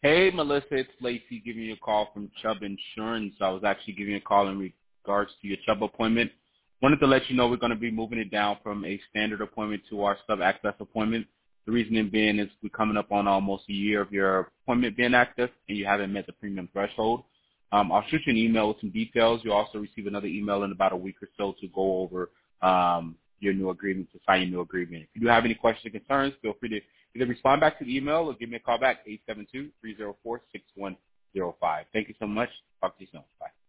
Hey, Melissa, it's Lacey giving you a call from Chubb Insurance. I was actually giving you a call in regards to your Chubb appointment. Wanted to let you know we're going to be moving it down from a standard appointment to our sub-access appointment. The reasoning being is we're coming up on almost a year of your appointment being active, and you haven't met the premium threshold. I'll shoot you an email with some details. You'll also receive another email in about a week or so to go over your new agreement, to sign your new agreement. If you do have any questions or concerns, feel free to either respond back to the email or give me a call back, 872-304-6105. Thank you so much. Talk to you soon. Bye.